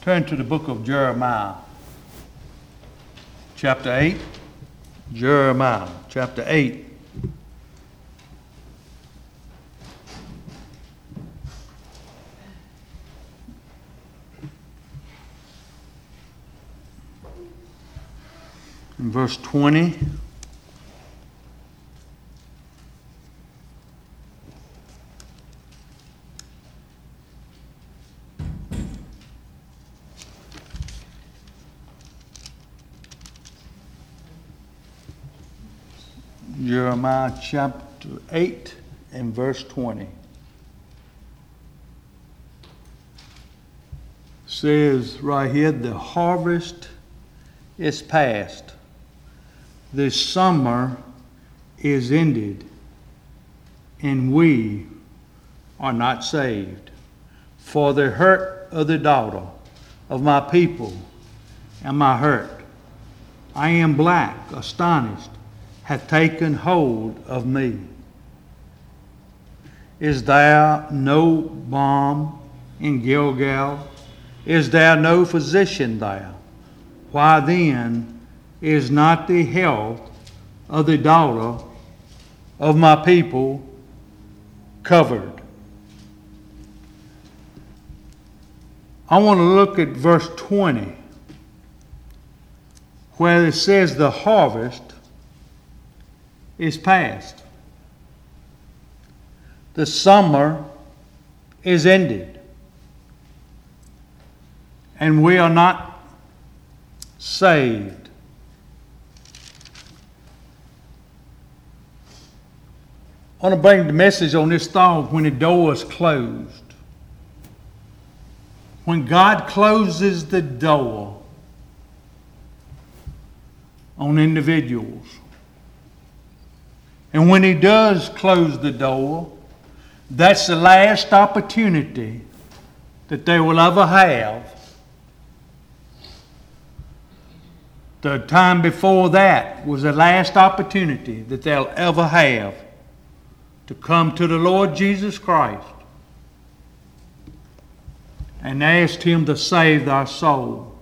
Turn to the book of Jeremiah, chapter 8. Jeremiah, chapter 8. In verse 20. Jeremiah chapter 8 and verse 20 says right here, the harvest is past, the summer is ended, and we are not saved. For the hurt of the daughter of my people am I hurt. I am black, astonished, hath taken hold of me. Is there no balm in Gilgal? Is there no physician there? Why then is not the health of the daughter of my people covered? I want to look at verse 20, where it says the harvest is past. The summer is ended. And we are not saved. I want to bring the message on this thought when the door is closed. When God closes the door on individuals, and when He does close the door, that's the last opportunity that they will ever have. The time before that was the last opportunity that they'll ever have to come to the Lord Jesus Christ and ask Him to save their soul.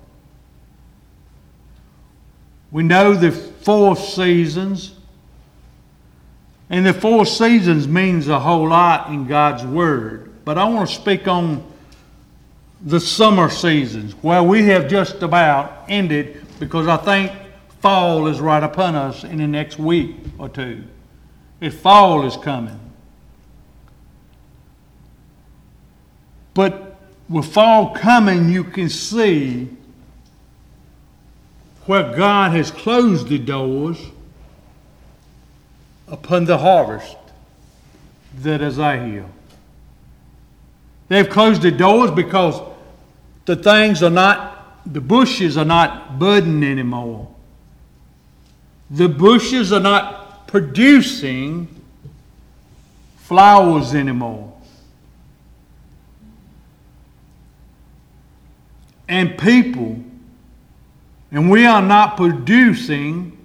We know the 4 seasons. And the 4 seasons means a whole lot in God's Word. But I want to speak on the summer seasons, where we have just about ended, because I think fall is right upon us in the next week or two. If fall is coming. But with fall coming, you can see where God has closed the doors upon the harvest that is here. They've closed the doors because the bushes are not budding anymore. The bushes are not producing flowers anymore. And we are not producing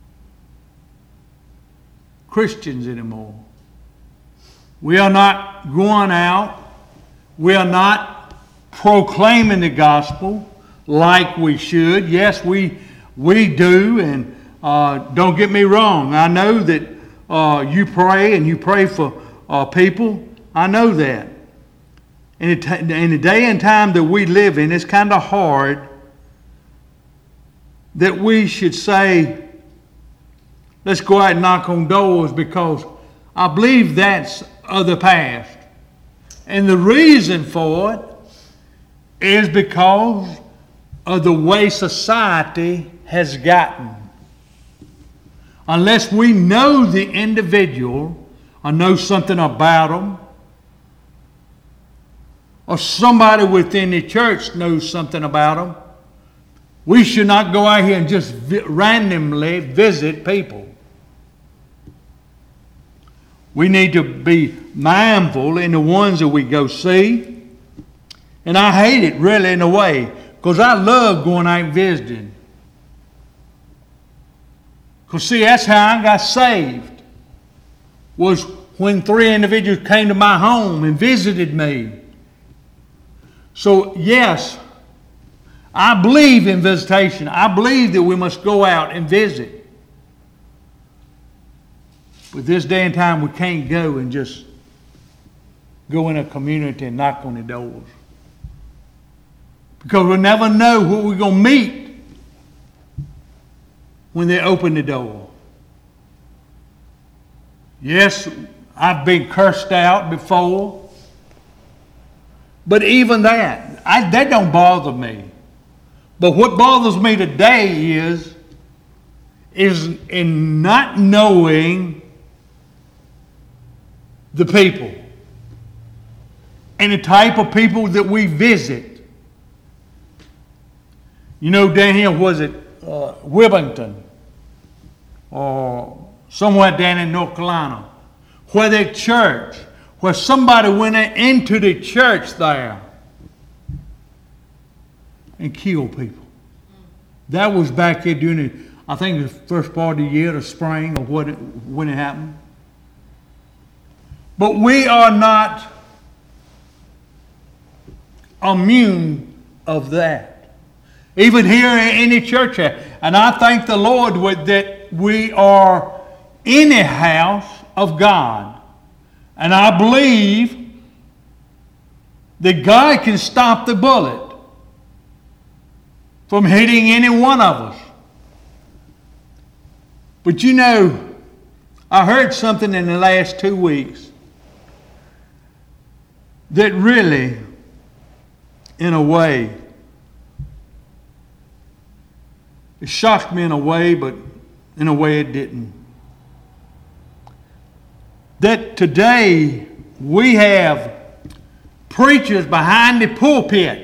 Christians anymore. We are not going out. We are not proclaiming the gospel like we should. Yes, we do, and don't get me wrong. I know that you pray for people. I know that. In the day and time that we live in, it's kind of hard that we should say, let's go out and knock on doors, because I believe that's of the past. And the reason for it is because of the way society has gotten. Unless we know the individual or know something about them, or somebody within the church knows something about them, we should not go out here and just randomly visit people. We need to be mindful in the ones that we go see. And I hate it really in a way, because I love going out and visiting. Because see, that's how I got saved. Was when 3 individuals came to my home and visited me. So yes, I believe in visitation. I believe that we must go out and visit. But this day and time, we can't go and just go in a community and knock on the doors. Because we'll never know who we're going to meet when they open the door. Yes, I've been cursed out before. But even that don't bother me. But what bothers me today is in not knowing the people and the type of people that we visit. You know, down here, was it Wilmington or somewhere down in North Carolina, where their church, where somebody went into the church there and killed people. That was back here during I think the first part of the year, the spring, or when it happened. But we are not immune of that. Even here in the church. And I thank the Lord that we are in a house of God. And I believe that God can stop the bullet from hitting any one of us. But you know, I heard something in the last 2 weeks that really, in a way, it shocked me in a way, but in a way it didn't. That today we have preachers behind the pulpit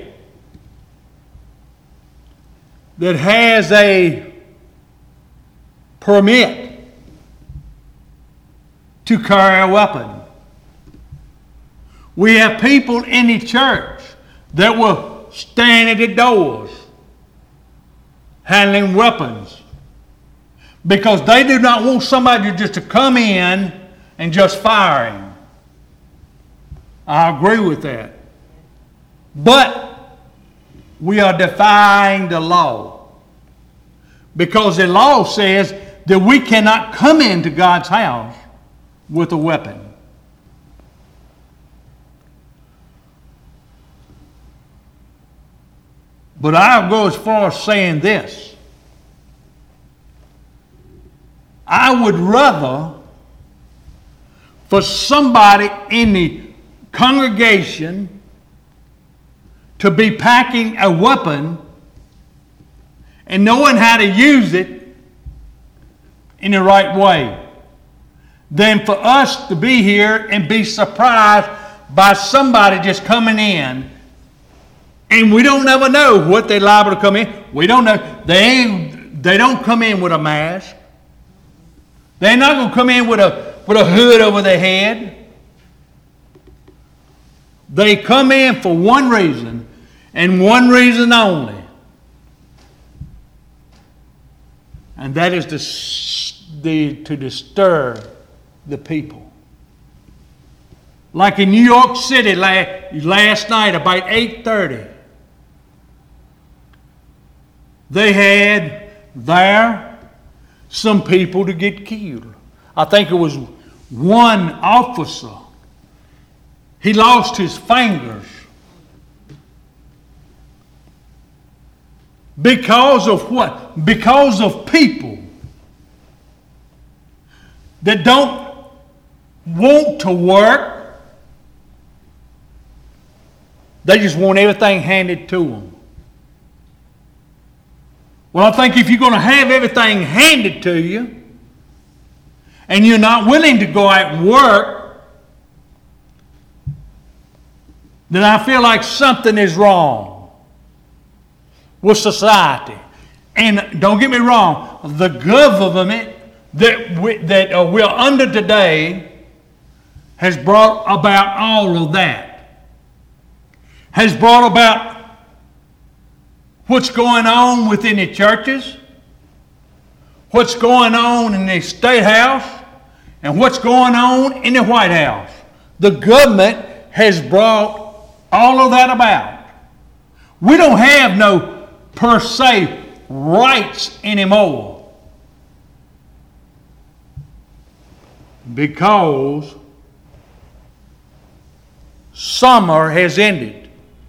that has a permit to carry a weapon. We have people in the church that will stand at the doors handling weapons because they do not want somebody just to come in and just fire him. I agree with that. But we are defying the law. Because the law says that we cannot come into God's house with a weapon. But I'll go as far as saying this. I would rather for somebody in the congregation to be packing a weapon and knowing how to use it in the right way than for us to be here and be surprised by somebody just coming in and we don't ever know what they're liable to come in. We don't know. They don't come in with a mask. They're not going to come in with a hood over their head. They come in for one reason and one reason only. And that is to disturb the people. Like in New York City last night about 8:30. They had there some people to get killed. I think it was one officer. He lost his fingers. Because of what? Because of people that don't want to work. They just want everything handed to them. Well, I think if you're going to have everything handed to you and you're not willing to go out and work, then I feel like something is wrong with society. And don't get me wrong, the government that we're under today has brought about all of that. Has brought about what's going on within the churches, what's going on in the State House, and what's going on in the White House. The government has brought all of that about. We don't have no per se rights anymore. Because summer has ended.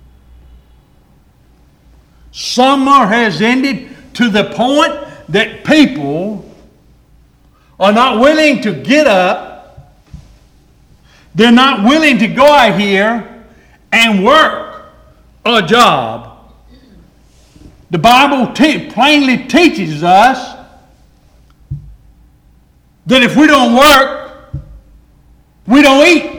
Summer has ended to the point that people are not willing to get up. They're not willing to go out here and work a job. The Bible plainly teaches us that if we don't work, we don't eat.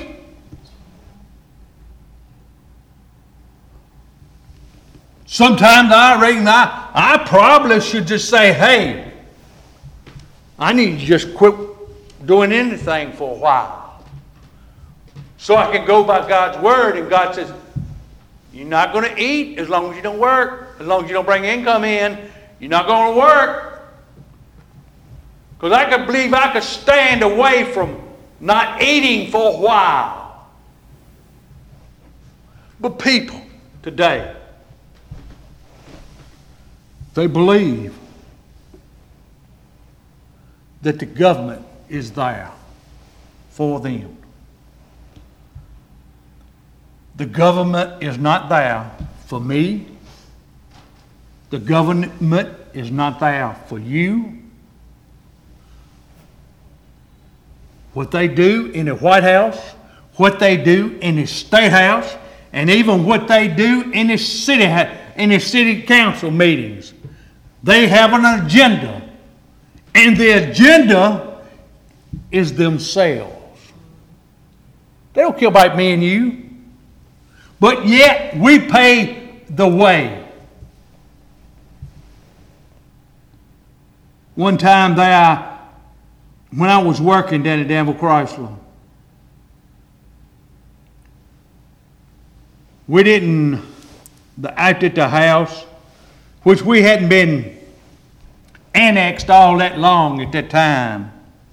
Sometimes I reckon I probably should just say, hey, I need to just quit doing anything for a while. So I can go by God's word, and God says, you're not going to eat as long as you don't work. As long as you don't bring income in, you're not going to work. Because I could believe I could stand away from not eating for a while. But people today, they believe that the government is there for them. The government is not there for me. The government is not there for you. What they do in the White House, what they do in the State House, and even what they do in the city council meetings. They have an agenda. And the agenda is themselves. They don't care about me and you. But yet we pay the way. One time there, when I was working down at Danville Chrysler, we didn't, out at the house, which we hadn't been annexed all that long at that time.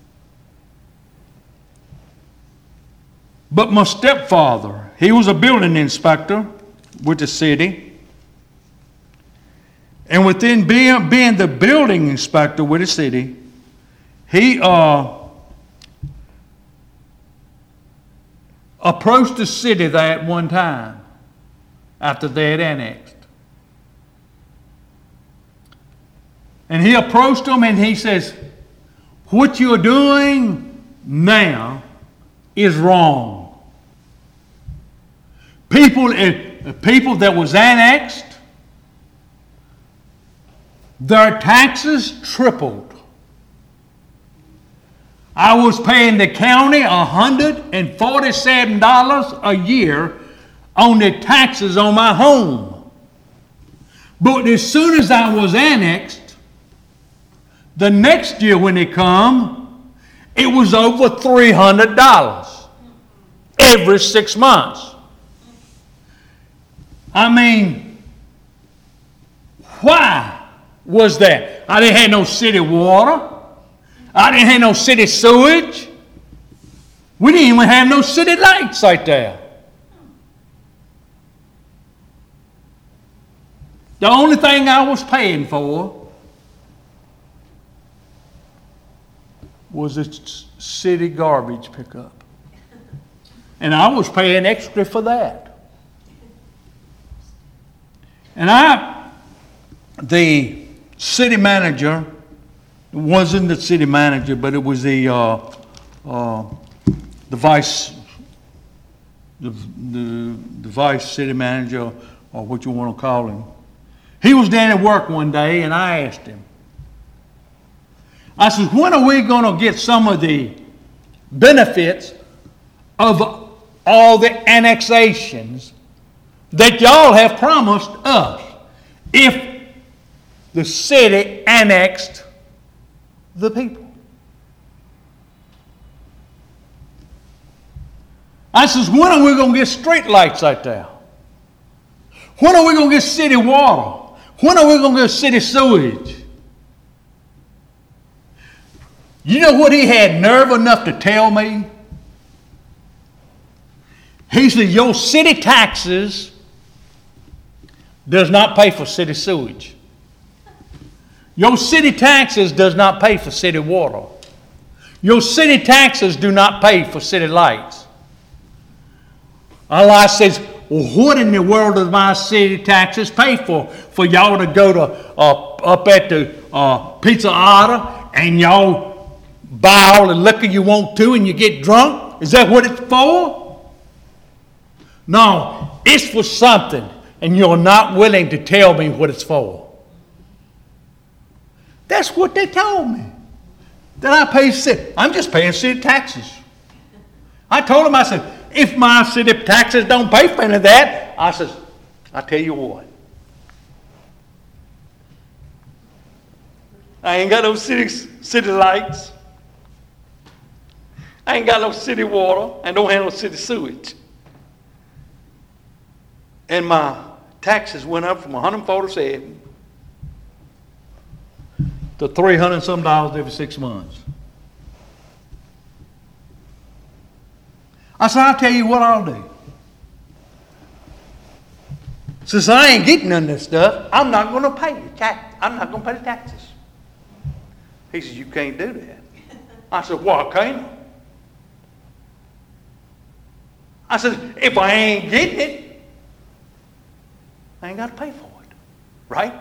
But my stepfather, he was a building inspector with the city. And within being the building inspector with the city, he approached the city there at one time after they had annexed. And he approached them and he says, what you're doing now is wrong. People that was annexed, their taxes tripled. I was paying the county $147 a year on the taxes on my home. But as soon as I was annexed, the next year when they come, it was over $300 every 6 months. I mean, why was that? I didn't have no city water. I didn't have no city sewage. We didn't even have no city lights right there. The only thing I was paying for was a city garbage pickup. And I was paying extra for that. And the city manager, it wasn't the city manager, but it was the vice city manager, or what you want to call him. He was down at work one day, and I asked him. I said, when are we going to get some of the benefits of all the annexations that y'all have promised us if the city annexed the people? I says, when are we going to get street lights out there? When are we going to get city water? When are we going to get city sewage? You know what he had nerve enough to tell me? He said, your city taxes does not pay for city sewage. Your city taxes does not pay for city water. Your city taxes do not pay for city lights. Allah says, well, what in the world does my city taxes pay for? For y'all to go to up at the Pizza Hut and y'all buy all the liquor you want to and you get drunk? Is that what it's for? No, it's for something, and you're not willing to tell me what it's for. That's what they told me. That I pay city. I'm just paying city taxes. I told them, I said, if my city taxes don't pay for any of that, I says, I tell you what. I ain't got no city lights. I ain't got no city water. I don't have no city sewage. And my taxes went up from $147 to $300 and some every 6 months. I said, I'll tell you what I'll do. Since I ain't getting none of this stuff, I'm not going to pay the tax. I'm not going to pay the taxes. He said, you can't do that. I said, why can't I? I said, if I ain't getting it, I ain't got to pay for it. Right?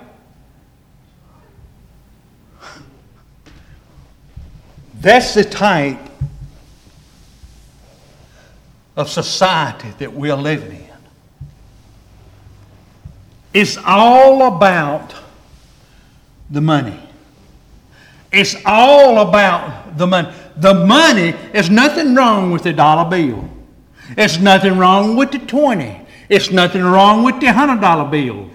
That's the type of society that we're living in. It's all about the money. It's all about the money. The money, there's nothing wrong with the dollar bill. There's nothing wrong with the 20. It's nothing wrong with the $100 bills.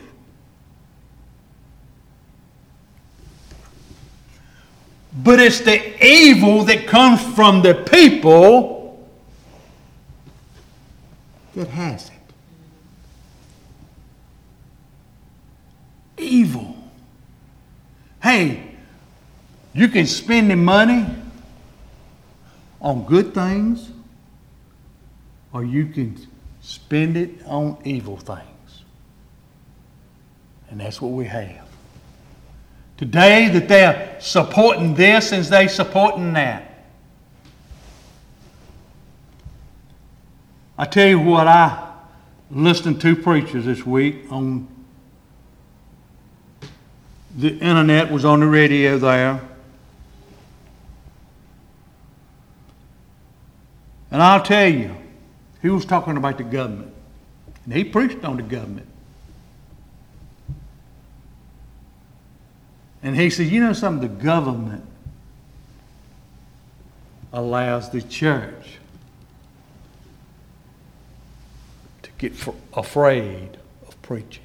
But it's the evil that comes from the people that has it. Evil. Hey, you can spend the money on good things, or you can spend it on evil things. And that's what we have. Today that they're supporting this and they're supporting that. I tell you what, I listened to preachers this week on the internet, was on the radio there. And I'll tell you, he was talking about the government. And he preached on the government. And he said, you know something, the government allows the church to get afraid of preaching.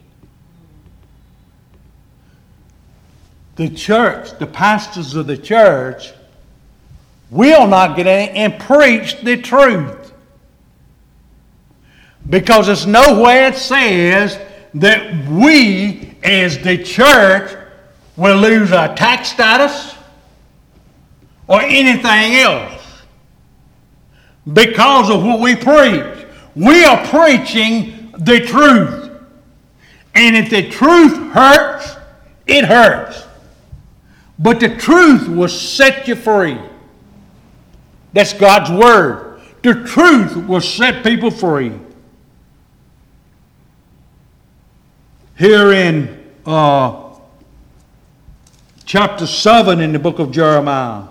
The church, the pastors of the church, will not get in and preach the truth. Because it's nowhere it says that we as the church will lose our tax status or anything else because of what we preach. We are preaching the truth. And if the truth hurts, it hurts. But the truth will set you free. That's God's word. The truth will set people free. Here in chapter 7 in the book of Jeremiah,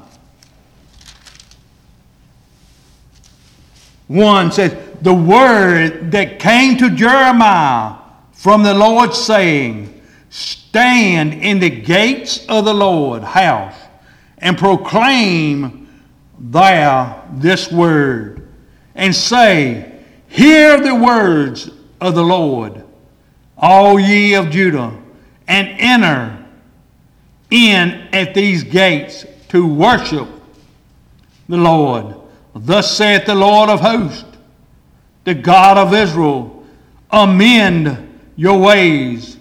1 says, the word that came to Jeremiah from the Lord saying, stand in the gates of the Lord house and proclaim there this word and say, hear the words of the Lord, all ye of Judah, and enter in at these gates to worship the Lord. Thus saith the Lord of hosts, the God of Israel, amend your ways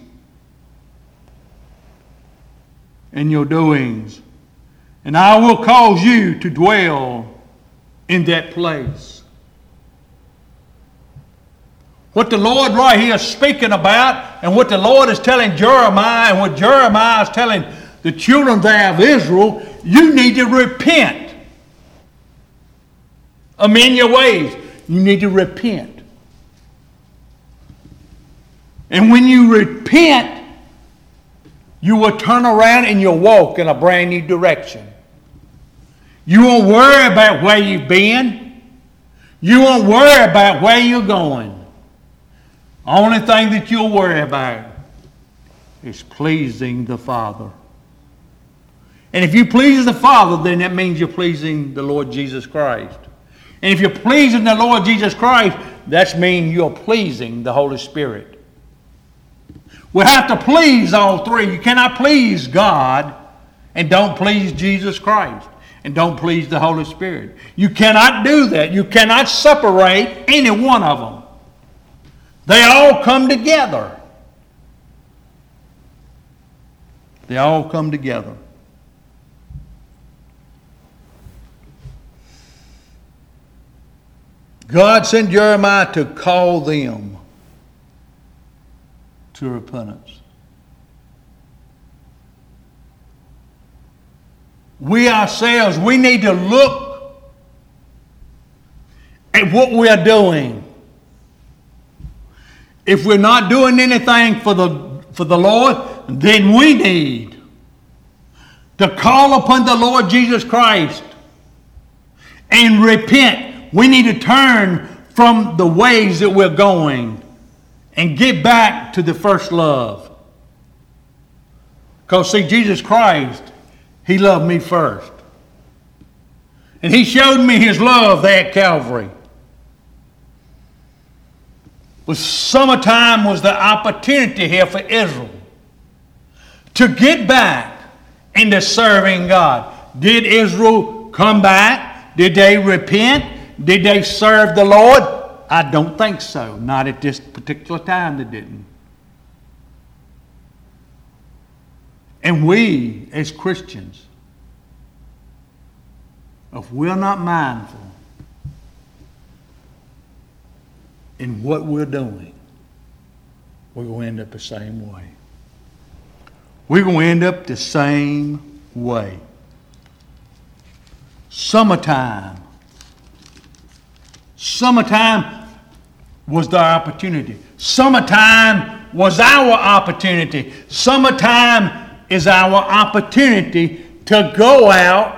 and your doings, and I will cause you to dwell in that place. What the Lord right here is speaking about, and what the Lord is telling Jeremiah, and what Jeremiah is telling the children there of Israel, you need to repent. Amend your ways. You need to repent. And when you repent, you will turn around and you'll walk in a brand new direction. You won't worry about where you've been. You won't worry about where you're going. The only thing that you'll worry about is pleasing the Father. And if you please the Father, then that means you're pleasing the Lord Jesus Christ. And if you're pleasing the Lord Jesus Christ, that means you're pleasing the Holy Spirit. We have to please all three. You cannot please God and don't please Jesus Christ and don't please the Holy Spirit. You cannot do that. You cannot separate any one of them. They all come together. They all come together. God sent Jeremiah to call them to repentance. We ourselves, we need to look at what we are doing. If we're not doing anything for the Lord, then we need to call upon the Lord Jesus Christ and repent. We need to turn from the ways that we're going and get back to the first love. Because see, Jesus Christ, He loved me first. And He showed me His love there at Calvary. But summertime was the opportunity here for Israel to get back into serving God. Did Israel come back? Did they repent? Did they serve the Lord? I don't think so. Not at this particular time they didn't. And we, as Christians, if we're not mindful in what we're doing, we're going to end up the same way. We're going to end up the same way. Summertime was the opportunity. Summertime was our opportunity. Summertime is our opportunity to go out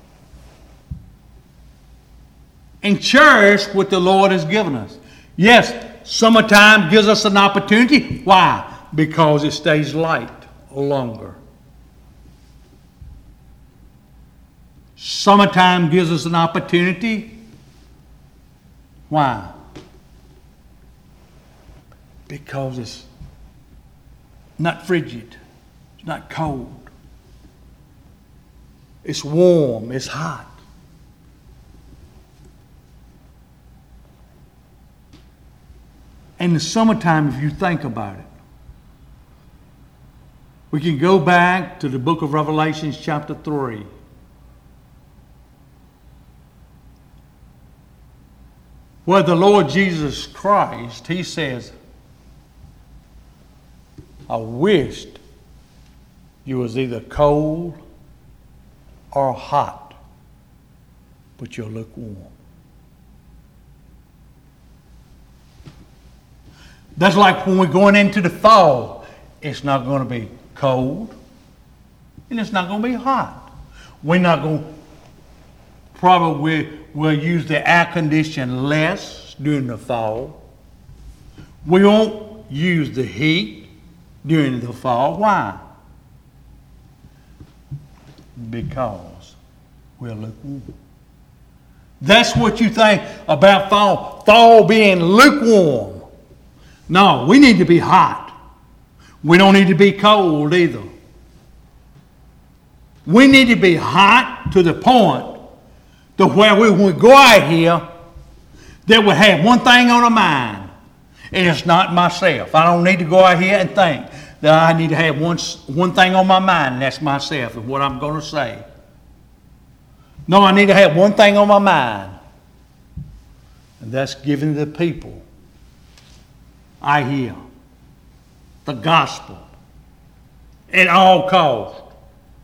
and cherish what the Lord has given us. Yes, summertime gives us an opportunity. Why? Because it stays light longer. Summertime gives us an opportunity. Why? Because it's not frigid. It's not cold. It's warm. It's hot. In the summertime, if you think about it, we can go back to the book of Revelation, chapter 3. Where the Lord Jesus Christ, He says, I wished you was either cold or hot, but you're lukewarm. That's like when we're going into the fall. It's not going to be cold and it's not going to be hot. We're not going to, probably we'll use the air condition less during the fall. We won't use the heat during the fall. Why? Because we're lukewarm. That's what you think about fall. Fall being lukewarm. No, we need to be hot. We don't need to be cold either. We need to be hot to the point to where when we go out here, that we have one thing on our mind, and it's not myself. I don't need to go out here and think that I need to have one thing on my mind, and that's myself and what I'm going to say. No, I need to have one thing on my mind, and that's giving the people I hear the gospel at all costs.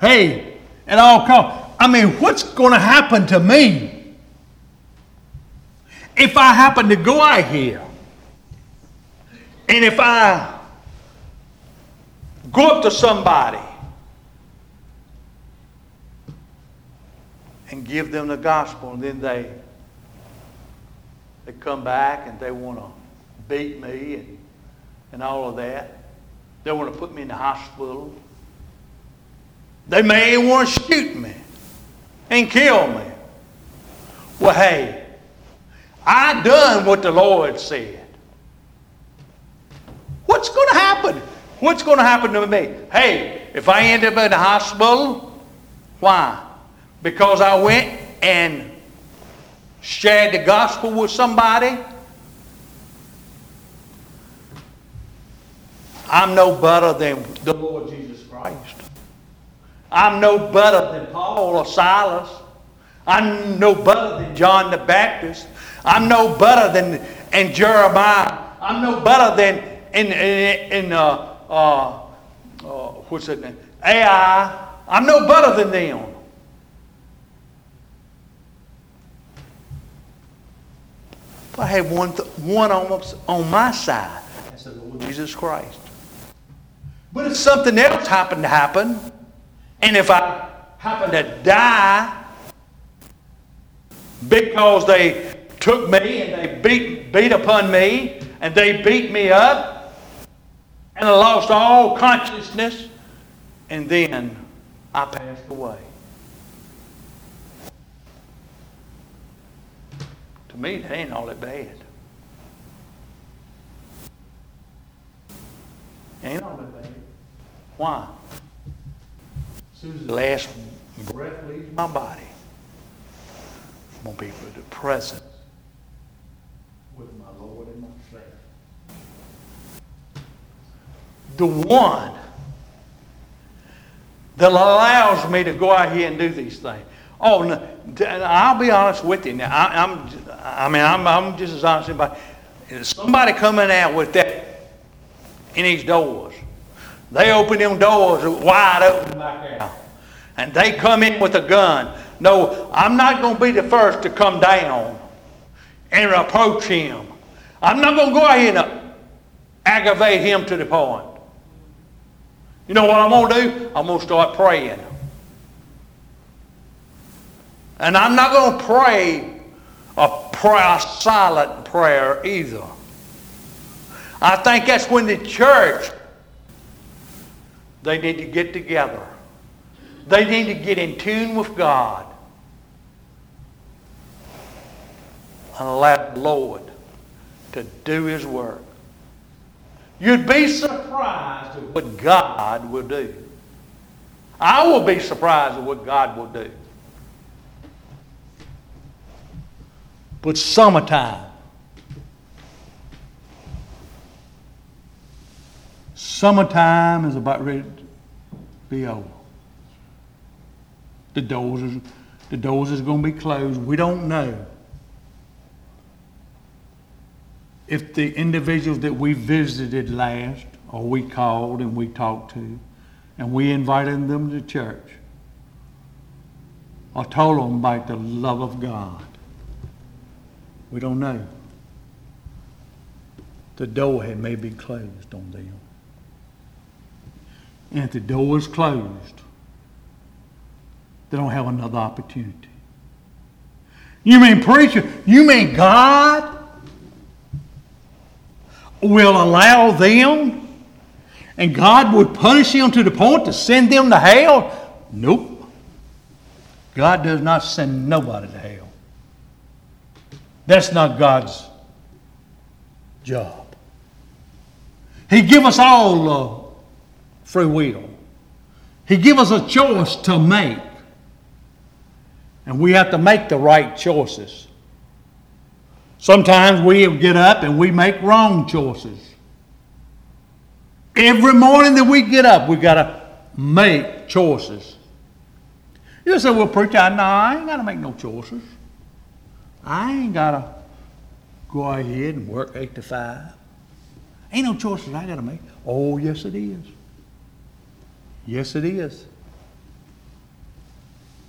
Hey, at all costs. I mean, what's going to happen to me if I happen to go out here and if I go up to somebody and give them the gospel, and then they come back and they want to beat me and all of that. They want to put me in the hospital. They may want to shoot me and kill me. Well, hey, I done what the Lord said. What's going to happen? What's going to happen to me? Hey, if I end up in the hospital, why? Because I went and shared the gospel with somebody? I'm no better than the Lord Jesus Christ. I'm no better than Paul or Silas. I'm no better than John the Baptist. I'm no better than Jeremiah. I'm no better than what's that name? Ai. I'm no better than them. If I had one on my side, that's the Lord Jesus Christ. But if something else happened to happen, and if I happen to die because they took me and they beat upon me and they beat me up and I lost all consciousness and then I passed away. To me, that ain't all that bad. Ain't all that bad. Why? As soon as the last breath leaves my body, I'm going to be with the presence with my Lord and my Savior. The one that allows me to go out here and do these things. Oh, no, I'll be honest with you. Now, I'm just as honest as anybody. Somebody coming out with that in these doors. They open them doors wide open back out. And they come in with a gun. No, I'm not going to be the first to come down and approach him. I'm not going to go out here and aggravate him to the point. You know what I'm going to do? I'm going to start praying. And I'm not going to pray a silent prayer either. I think that's when the church, they need to get together. They need to get in tune with God and allow the Lord to do His work. You'd be surprised at what God will do. I will be surprised at what God will do. But summertime is about ready to be over. The doors is going to be closed. We don't know if the individuals that we visited last, or we called and we talked to, and we invited them to church, or told them about the love of God. We don't know. The door had maybe closed on them. And if the door is closed, they don't have another opportunity. You mean, preacher, you mean God will allow them and God would punish them to the point to send them to hell? Nope. God does not send nobody to hell. That's not God's job. He give us all free will. He give us a choice to make. And we have to make the right choices. Sometimes we get up and we make wrong choices. Every morning that we get up, we got to make choices. You say, well, preacher, no, I ain't got to make no choices. I ain't got to go ahead and work 8 to 5. Ain't no choices I got to make. Oh, yes it is. Yes it is.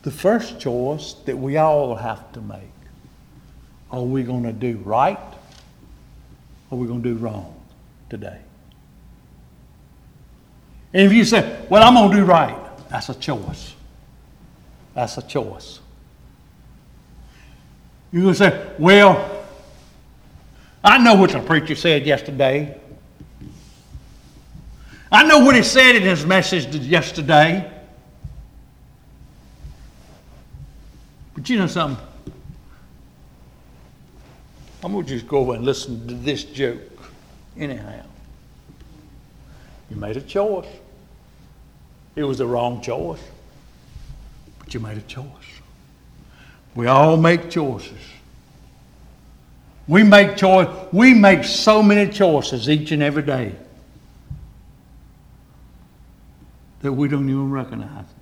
the first choice that we all have to make. Are we going to do right? Or are we going to do wrong today? And if you say, well, I'm going to do right, that's a choice. That's a choice. You're going to say, well, I know what the preacher said yesterday. I know what he said in his message yesterday. But you know something? I'm going to just go over and listen to this joke anyhow. You made a choice. It was the wrong choice. But you made a choice. We all make choices. We make so many choices each and every day that we don't even recognize it.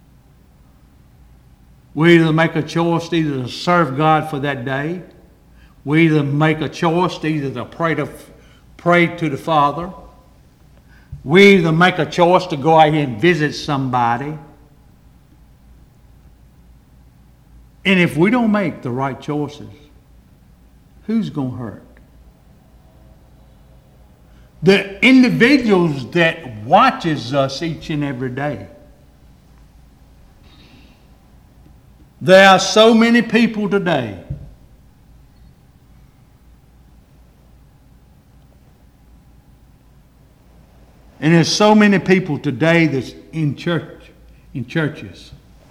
We either make a choice either to serve God for that day. We either make a choice either to pray to the Father. We either make a choice to go out here and visit somebody. And if we don't make the right choices, who's going to hurt? The individuals that watches us each and every day. There are so many people today and there's so many people today that's in churches.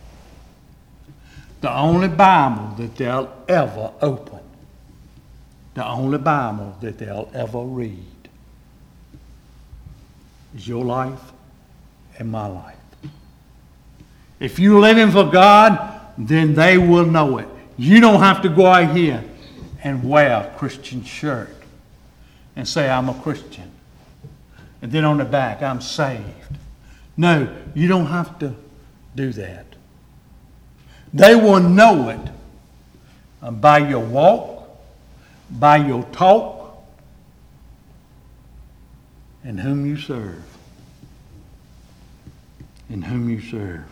The only Bible that they'll ever open, the only Bible that they'll ever read is your life and my life. If you're living for God, then they will know it. You don't have to go out here and wear a Christian shirt and say, I'm a Christian. And then on the back, I'm saved. No, you don't have to do that. They will know it by your walk, by your talk, and whom you serve. And whom you serve.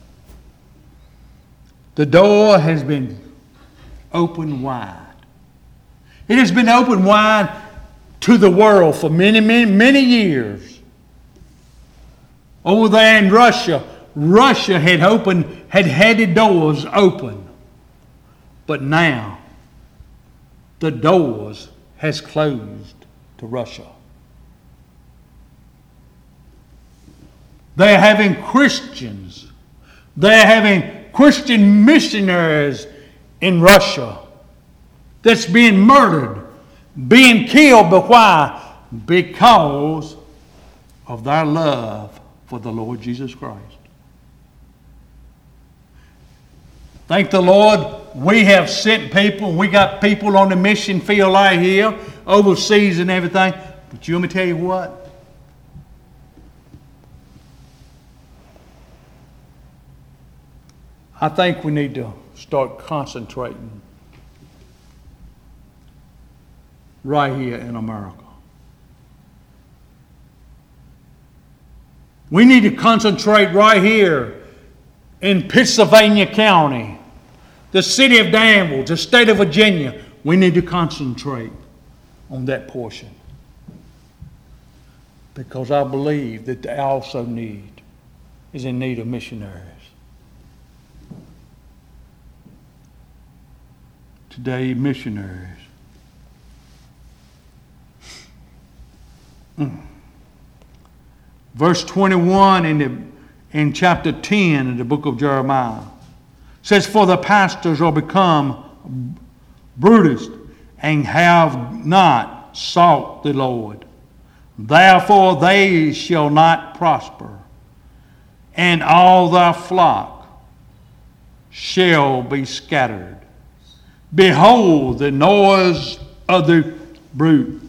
The door has been opened wide. It has been opened wide to the world for many, many, many years. Over there in Russia had the doors open. But now, the doors has closed to Russia. They're having Christians. They're having Christian missionaries in Russia that's being murdered, being killed. But why? Because of their love for the Lord Jesus Christ. Thank the Lord, we have sent people. We got people on the mission field out here, overseas and everything. But you want me to tell you what? I think we need to start concentrating right here in America. We need to concentrate right here in Pittsylvania County, the city of Danville, the state of Virginia. We need to concentrate on that portion. Because I believe that they also is in need of missionaries. Today, missionaries. Verse 21 in chapter 10 in the book of Jeremiah says, for the pastors are become brutish and have not sought the Lord. Therefore they shall not prosper, and all their flock shall be scattered. Behold, the noise of the brute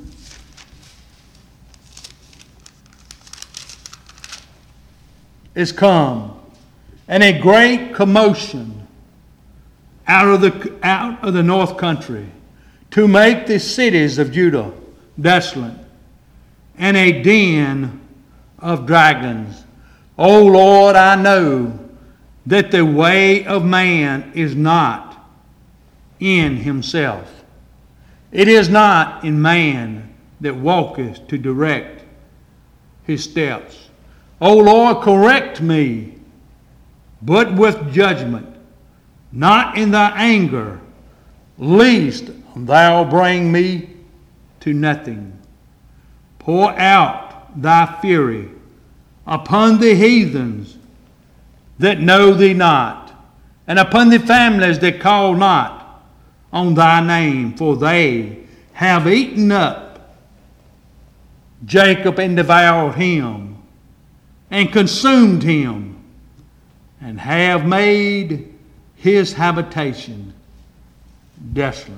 is come, and a great commotion out of the north country, to make the cities of Judah desolate, and a den of dragons. O Lord, I know that the way of man is not in himself. It is not in man that walketh to direct his steps. O Lord, correct me, but with judgment, not in thy anger, lest thou bring me to nothing. Pour out thy fury upon the heathens that know thee not, and upon the families that call not on thy name, for they have eaten up Jacob and devoured him, and consumed him, and have made his habitation desolate.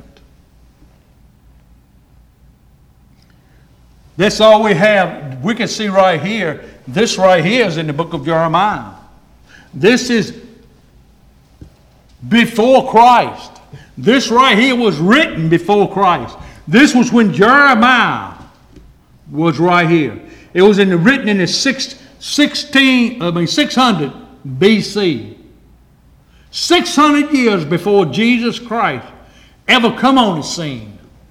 That's all we have. We can see right here, this right here is in the book of Jeremiah. This is before Christ. This right here was written before Christ. This was when Jeremiah was right here. It was written in the 600 BC. 600 years before Jesus Christ ever come on the scene.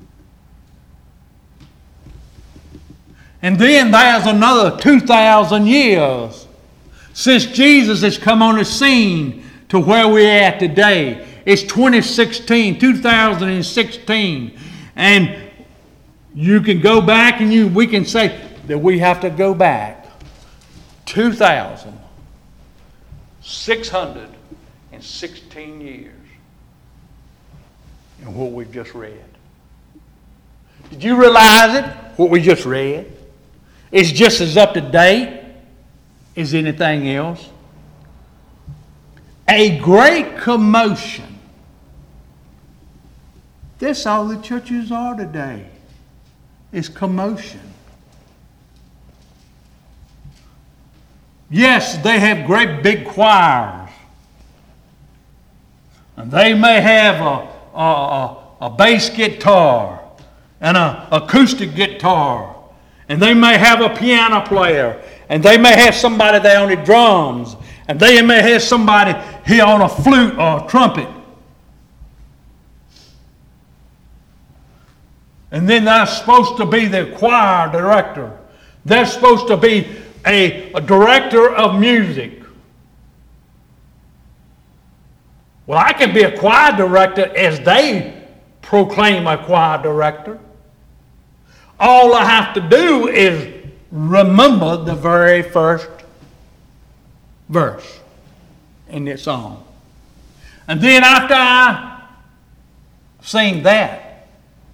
And then there's another 2,000 years since Jesus has come on the scene to where we're at today. It's 2016. And you can go back and we can say that we have to go back 2,616 years in what we've just read. Did you realize it? What we just read? It's just as up to date as anything else. A great commotion. That's all the churches are today, is commotion. Yes, they have great big choirs. And they may have a bass guitar and an acoustic guitar. And they may have a piano player. And they may have somebody there on the drums. And they may have somebody here on a flute or a trumpet. And then they're supposed to be the choir director. They're supposed to be a director of music. Well, I can be a choir director as they proclaim a choir director. All I have to do is remember the very first verse in this song. And then after I sing that,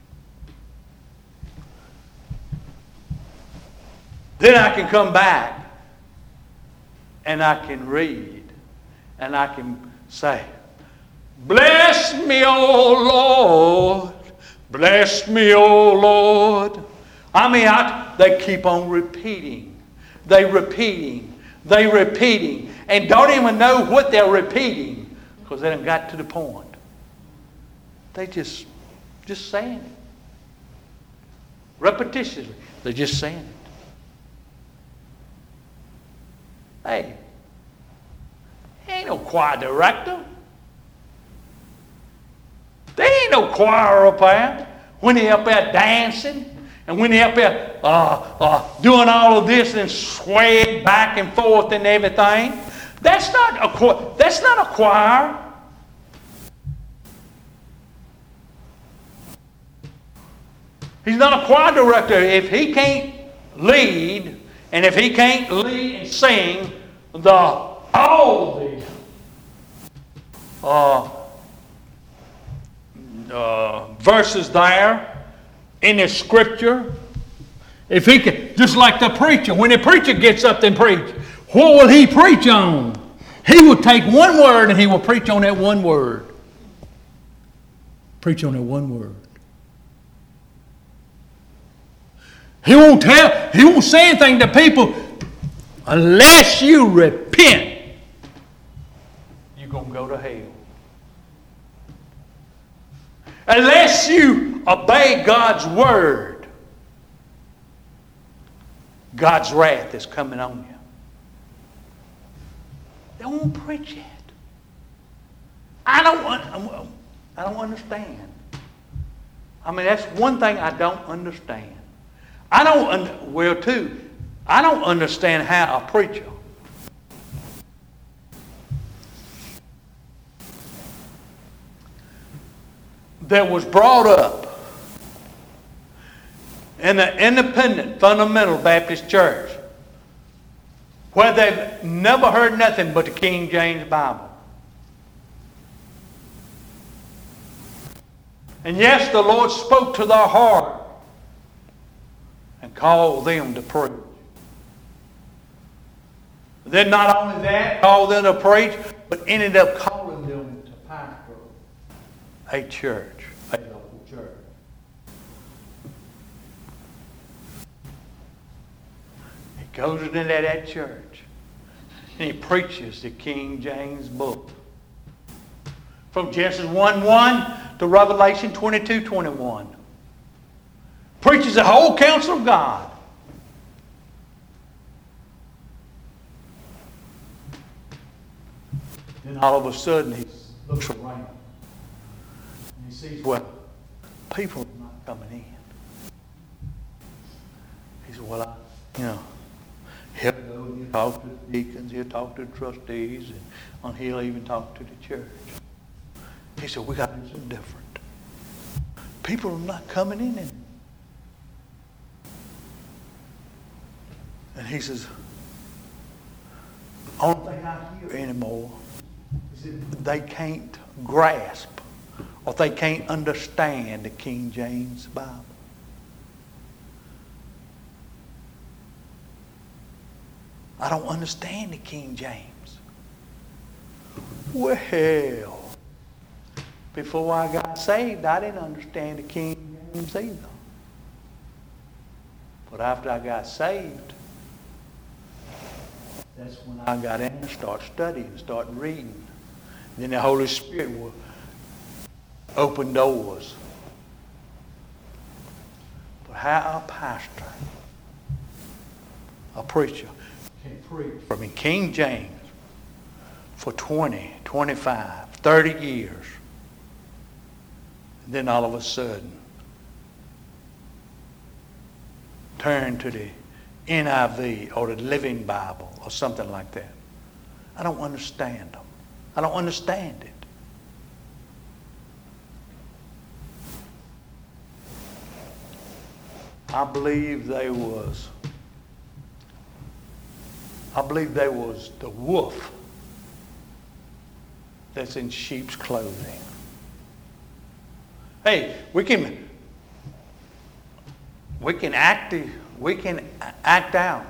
then I can come back and I can read and I can say, bless me, O Lord. Bless me, O Lord. I mean, they keep on repeating. They repeating. And don't even know what they're repeating because they haven't got to the point. They just saying it. Repetitiously. They're just saying it. Hey, ain't no choir director. There ain't no choir up there when they up there dancing and when they up there doing all of this and swaying back and forth and everything. That's not a choir. He's not a choir director if he can't lead and if he can't lead and sing all the verses there in the scripture. If he can, just like the preacher, when the preacher gets up and preach, what will he preach on? He will take one word and he will preach on that one word. Preach on that one word. He won't say anything to people unless you repent. You're going to go to hell. Unless you obey God's word, God's wrath is coming on you. They won't preach it. I don't understand. I mean, that's one thing I don't understand. I don't understand how a preacher that was brought up in an independent fundamental Baptist church where they've never heard nothing but the King James Bible. And yes, the Lord spoke to their heart and called them to preach. Then not only that, called them to preach, but ended up calling them to pastor a church, a local church. He goes into that church and he preaches the King James book. From Genesis 1:1 to Revelation 22:21. Preaches the whole counsel of God. Then all of a sudden he looks around and he sees, well, people are not coming in. He said, well, he'll go and he'll talk to the deacons, he'll talk to the trustees, and he'll even talk to the church. He said, we got to do something different. People are not coming in. And he says, the only thing I hear anymore is that they can't grasp or they can't understand the King James Bible. I don't understand the King James. Well, before I got saved, I didn't understand the King James either. But after I got saved, that's when I got in and started studying, started reading. Then the Holy Spirit will open doors. But how a pastor, a preacher, can preach from King James for 20, 25, 30 years, then all of a sudden turn to the NIV or the Living Bible or something like that. I don't understand them. I don't understand it. I believe they was the wolf that's in sheep's clothing. Hey, we can act out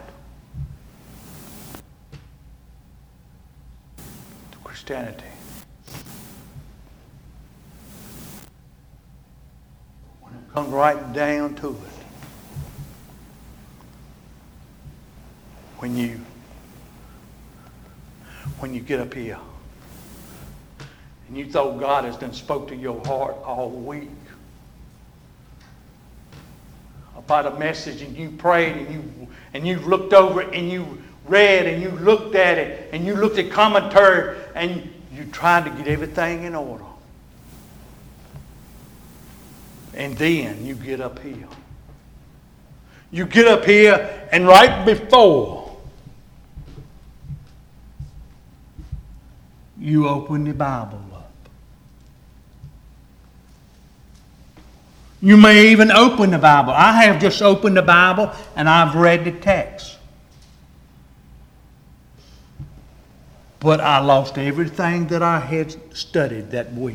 Christianity. When it comes right down to it, when you get up here and you thought God has done spoke to your heart all week about a message, and you prayed and you looked over it and you read and you looked at it and you looked at commentary and you tried to get everything in order. And then you get up here. You get up here and right before you open the Bible up. You may even open the Bible. I have just opened the Bible and I've read the text. But I lost everything that I had studied that week.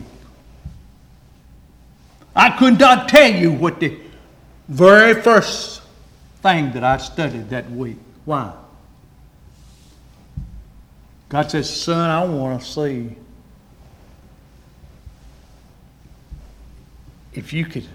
I could not tell you what the very first thing that I studied that week. Why? God says, son, I want to see if you could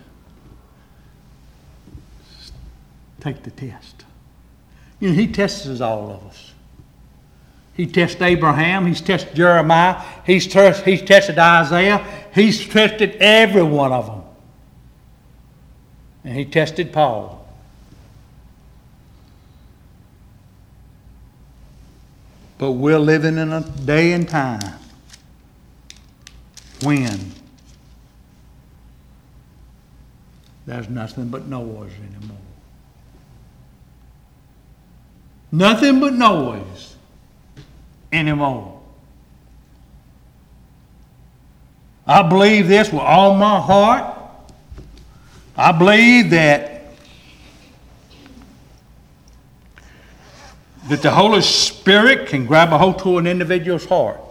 take the test. You know, he tests all of us. He tested Abraham. He's tested Jeremiah. He's tested Isaiah. He's tested every one of them. And he tested Paul. But we're living in a day and time when there's nothing but noise anymore. Nothing but noise anymore. I believe this with all my heart. I believe that the Holy Spirit can grab a hold to an individual's heart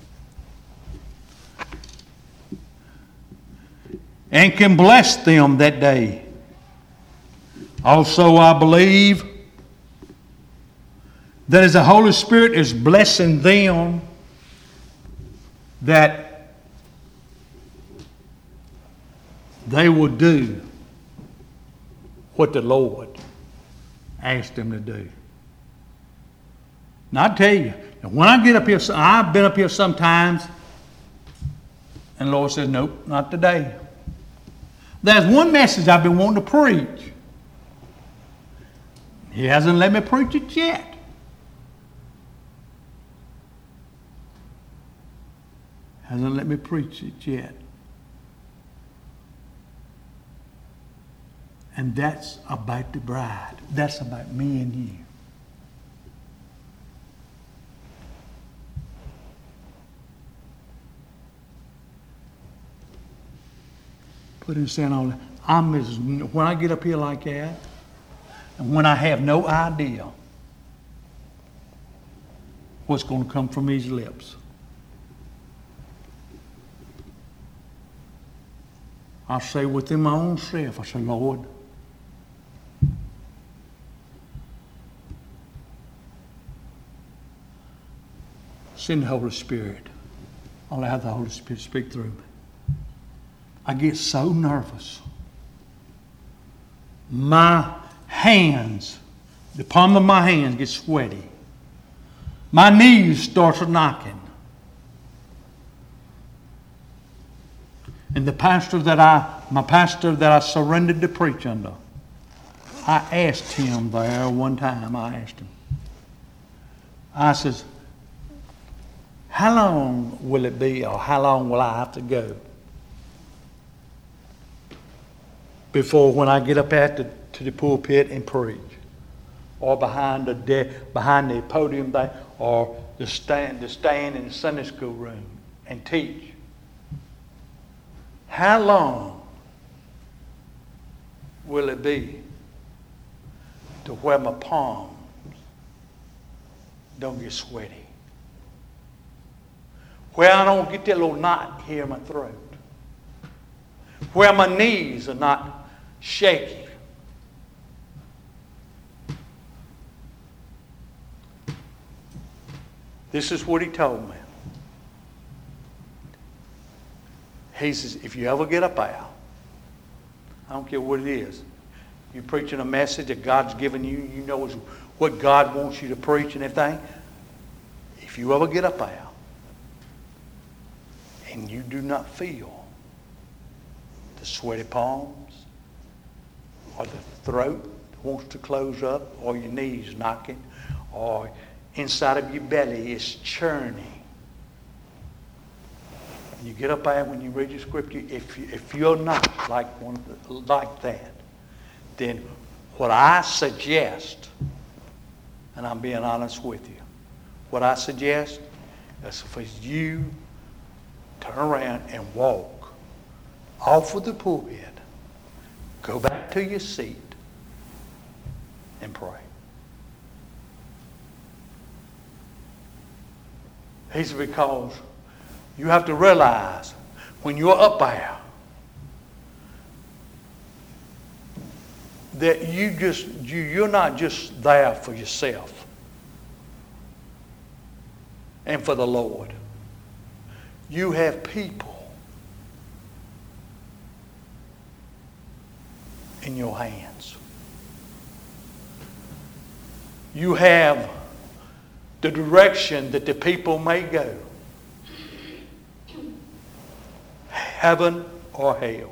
and can bless them that day. Also, I believe that as the Holy Spirit is blessing them, that they will do what the Lord asked them to do. Now, I tell you, when I get up here, I've been up here sometimes, and the Lord says, nope, not today. There's one message I've been wanting to preach. He hasn't let me preach it yet. Hasn't let me preach it yet. And that's about the bride. That's about me and you. Put in saying all that. When I get up here like that, and when I have no idea what's going to come from his lips, I say within my own self, I say, Lord, send the Holy Spirit. I'll allow the Holy Spirit to speak through me. I get so nervous. My hands, the palm of my hands get sweaty. My knees start knocking. And my pastor that I surrendered to preach under, I asked him there one time, I says, how long will it be, or how long will I have to go before when I get up to the pulpit and preach, or behind the podium there, or to stand in the Sunday school room and teach? How long will it be to where my palms don't get sweaty? Where I don't get that little knot here in my throat? Where my knees are not shaky? This is what he told me. He says, if you ever get up there, I don't care what it is, you're preaching a message that God's given you, you know what God wants you to preach and everything. If you ever get up there and you do not feel the sweaty palms, or the throat wants to close up, or your knees knocking, or inside of your belly is churning, you get up there when you read your scripture, if you're not like that, then what I suggest, and I'm being honest with you, what I suggest is for you turn around and walk off of the pulpit, go back to your seat, and pray. He said, because you have to realize when you're up there that you're not just there for yourself and for the Lord. You have people in your hands. You have the direction that the people may go. Heaven or hell.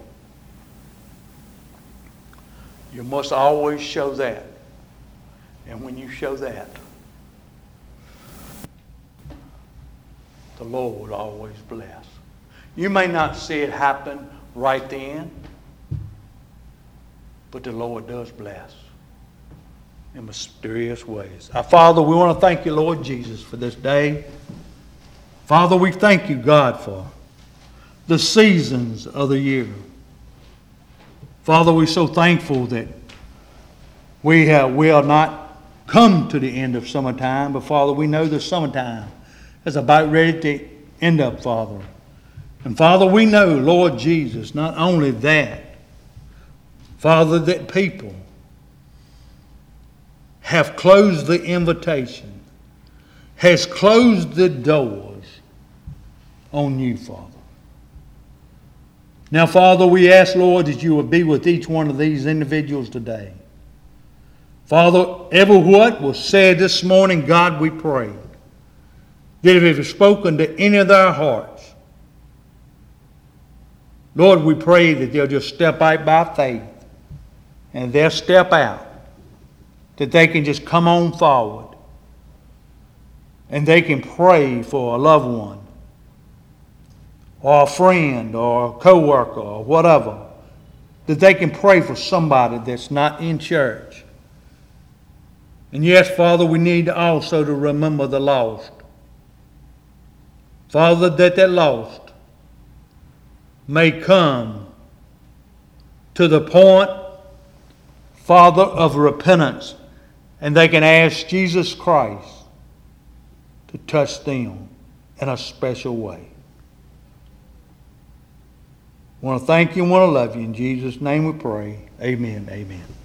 You must always show that. And when you show that, the Lord will always bless. You may not see it happen right then, but the Lord does bless in mysterious ways. Our Father, we want to thank you, Lord Jesus, for this day. Father, we thank you, God, for the seasons of the year. Father, we're so thankful that we are not come to the end of summertime, but Father, we know the summertime is about ready to end up, Father. And Father, we know, Lord Jesus, not only that, Father, that people have closed the invitation, has closed the doors on you, Father. Now, Father, we ask, Lord, that you would be with each one of these individuals today. Father, ever what was said this morning, God, we pray that if it was spoken to any of their hearts, Lord, we pray that they'll just step out by faith, and they'll step out, that they can just come on forward, and they can pray for a loved one, or a friend, or a co-worker, or whatever, that they can pray for somebody that's not in church. And yes, Father, we need also to remember the lost. Father, that lost may come to the point, Father, of repentance, and they can ask Jesus Christ to touch them in a special way. I want to thank you and want to love you. In Jesus' name we pray. Amen. Amen.